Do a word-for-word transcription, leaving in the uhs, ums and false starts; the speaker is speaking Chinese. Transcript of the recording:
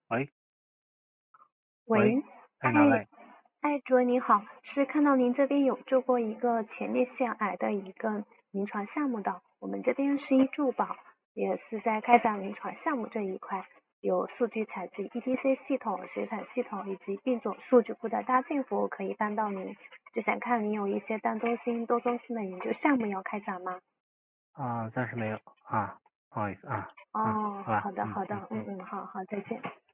喂喂， 喂， 哎，哪哎， 位？ 哎，主任您好，是看到您这边有做过一个前列腺癌的一个临床项目的，我们这边是一助保，也是在开展临床项目这一块，有数据采集 E T C 系统、血产系统以及病种数据库的搭建服务可以帮到您，就想看您有一些单中心、多中心的研究项目要开展吗？ 啊，暂时没有啊，不好意思啊，嗯， 哦， 好吧， 好的， 嗯好的， 嗯嗯。 嗯嗯，好好，再见。